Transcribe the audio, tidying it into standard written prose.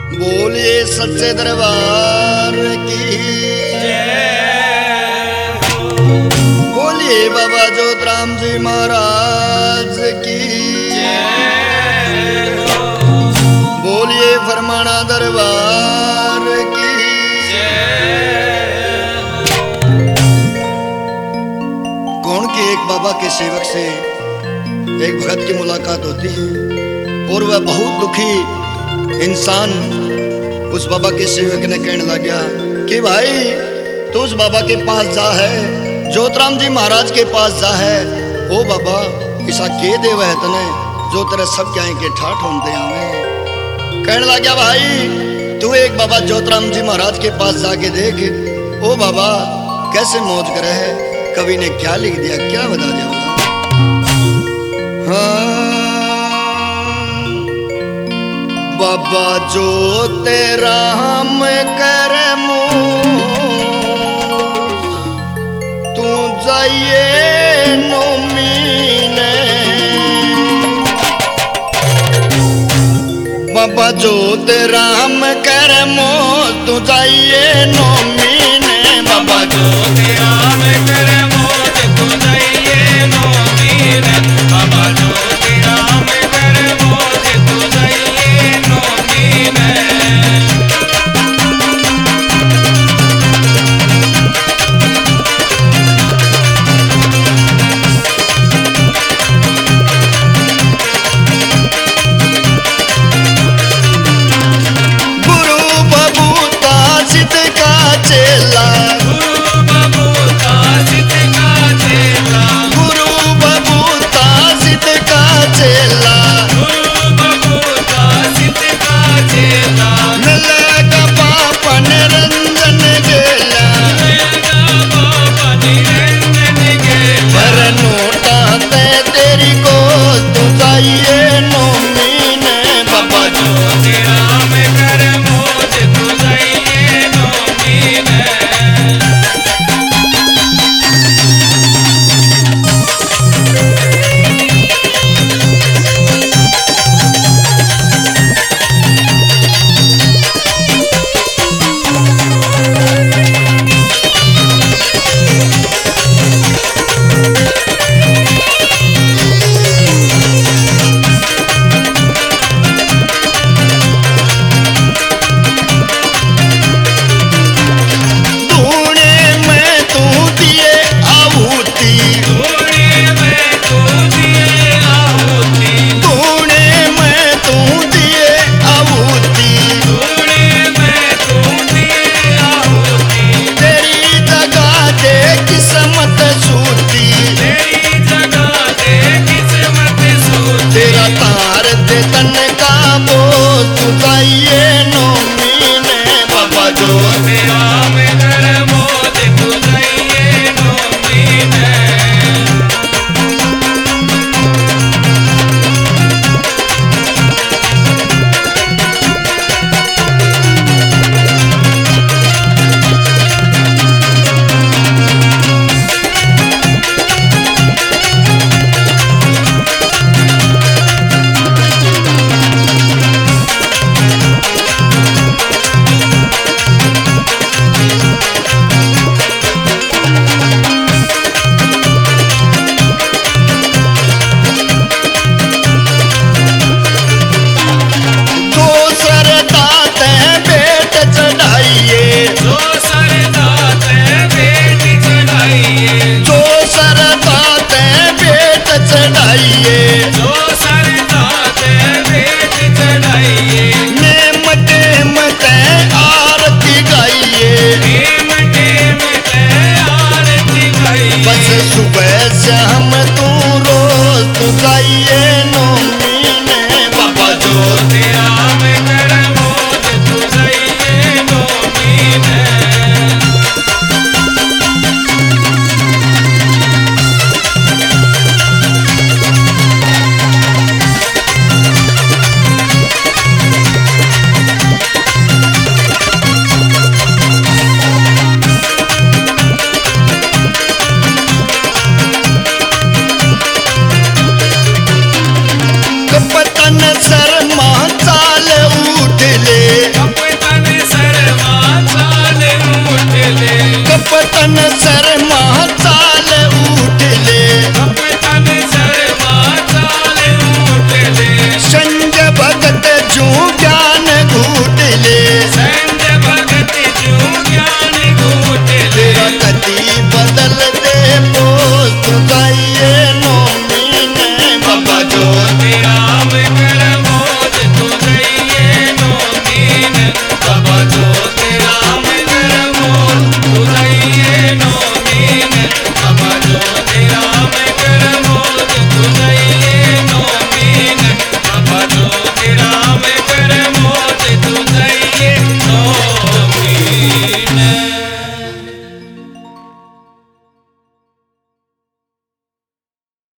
बोलिए सच्चे दरबार की बोलिए बाबा जोतराम जी महाराज की बोलिए फरमाना दरबार की। कौन कि एक बाबा के सेवक से एक भगत की मुलाकात होती है और वह बहुत दुखी इंसान उस बाबा के सेवक ने कहने लगा कि भाई तू उस बाबा के पास जा है, जोतराम जी महाराज के पास जा है। ओ बाबा ऐसा के देव है तने जो तेरे सब क्या के ठाठ होते हमें। कहने लगा भाई तू एक बाबा जोतराम जी महाराज के पास जाके देख। ओ बाबा कैसे मौज करे है, कवि ने क्या लिख दिया क्या बता दिया। हाँ बाबा जो तेरा हम कर तू जाइए नोमीने। बाबा जो तेरा हम कर तू जाइए नोमीने। बाबा जो तेरा हम कर तू जाइए नोमीने। बाबा जो तेरा हम कर तू जाइए नोमीने। चोर